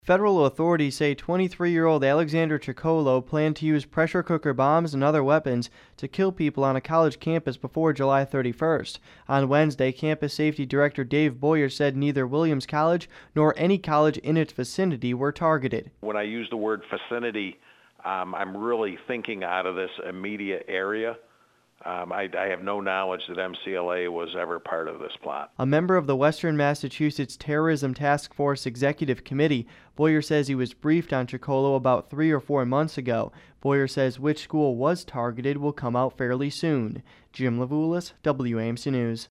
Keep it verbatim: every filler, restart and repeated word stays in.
Federal authorities say twenty-three-year-old Alexander Chicolo planned to use pressure cooker bombs and other weapons to kill people on a college campus before July thirty-first. On Wednesday, Campus Safety Director Dave Boyer said neither Williams College nor any college in its vicinity were targeted. When I use the word vicinity, um, I'm really thinking out of this immediate area. Um, I, I have no knowledge that M C L A was ever part of this plot. A member of the Western Massachusetts Terrorism Task Force Executive Committee, Boyer says he was briefed on Chicolo about three or four months ago. Boyer says which school was targeted will come out fairly soon. Jim Levulis, W A M C News.